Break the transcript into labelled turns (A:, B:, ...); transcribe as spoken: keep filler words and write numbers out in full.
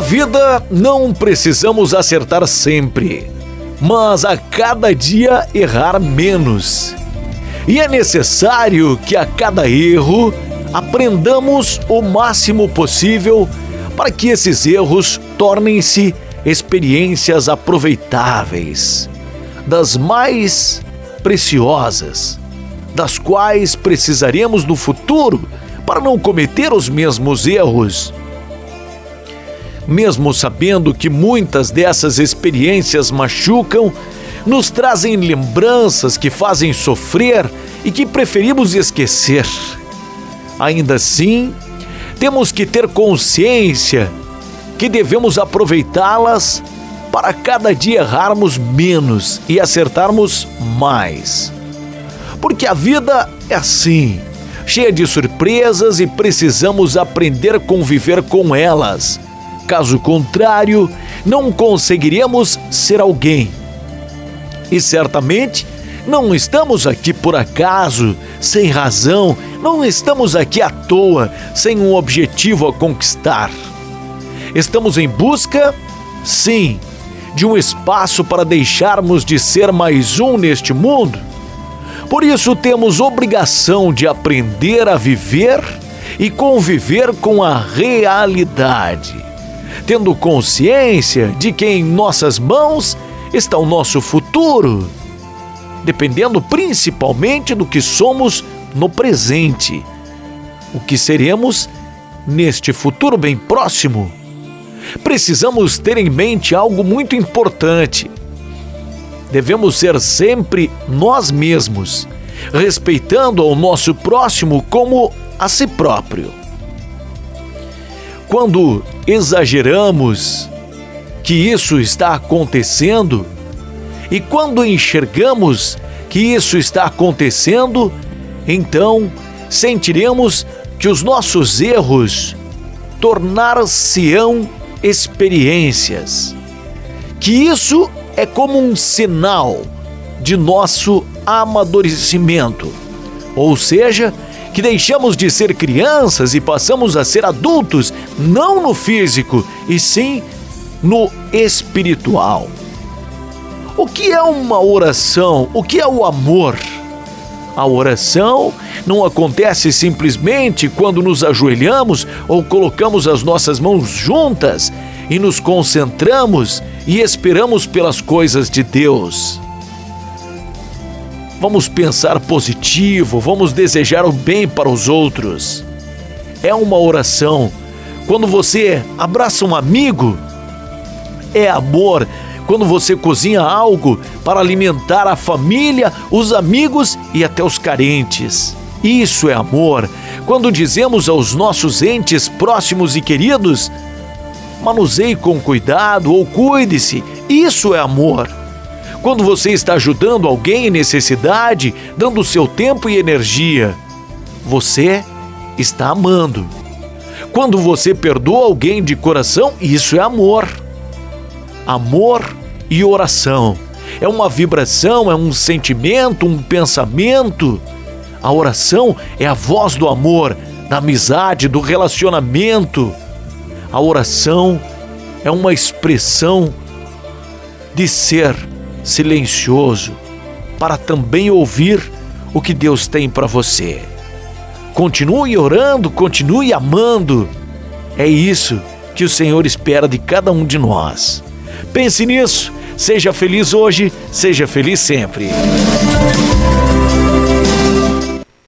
A: vida não precisamos acertar sempre, mas a cada dia errar menos. E é necessário que a cada erro aprendamos o máximo possível para que esses erros tornem-se experiências aproveitáveis, das mais preciosas, das quais precisaremos no futuro para não cometer os mesmos erros. Mesmo sabendo que muitas dessas experiências machucam, nos trazem lembranças que fazem sofrer e que preferimos esquecer. Ainda assim, temos que ter consciência que devemos aproveitá-las para cada dia errarmos menos e acertarmos mais. Porque a vida é assim, cheia de surpresas e precisamos aprender a conviver com elas. Caso contrário, não conseguiremos ser alguém. E certamente não estamos aqui por acaso, sem razão, não estamos aqui à toa, sem um objetivo a conquistar. Estamos em busca, sim, de um espaço para deixarmos de ser mais um neste mundo. Por isso temos obrigação de aprender a viver e conviver com a realidade, tendo consciência de que em nossas mãos está o nosso futuro, dependendo principalmente do que somos no presente, o que seremos neste futuro bem próximo. Precisamos ter em mente algo muito importante. Devemos ser sempre nós mesmos, respeitando ao nosso próximo como a si próprio. Quando exageramos que isso está acontecendo e quando enxergamos que isso está acontecendo, então sentiremos que os nossos erros tornar-se-ão experiências, que isso é como um sinal de nosso amadurecimento, ou seja, que deixamos de ser crianças e passamos a ser adultos, não no físico, e sim no espiritual. O que é uma oração? O que é o amor? A oração não acontece simplesmente quando nos ajoelhamos ou colocamos as nossas mãos juntas e nos concentramos e esperamos pelas coisas de Deus. Vamos pensar positivo, vamos desejar o bem para os outros. É uma oração. Quando você abraça um amigo, é amor. Quando você cozinha algo para alimentar a família, os amigos e até os carentes. Isso é amor. Quando dizemos aos nossos entes próximos e queridos, manuseie com cuidado ou cuide-se, isso é amor. Quando você está ajudando alguém em necessidade, dando seu tempo e energia, você está amando. Quando você perdoa alguém de coração, isso é amor. Amor e oração. É uma vibração, é um sentimento, um pensamento. A oração é a voz do amor, da amizade, do relacionamento. A oração é uma expressão de ser silencioso para também ouvir o que Deus tem para você. Continue orando, continue amando. É isso que o Senhor espera de cada um de nós. Pense nisso, seja feliz hoje, seja feliz sempre.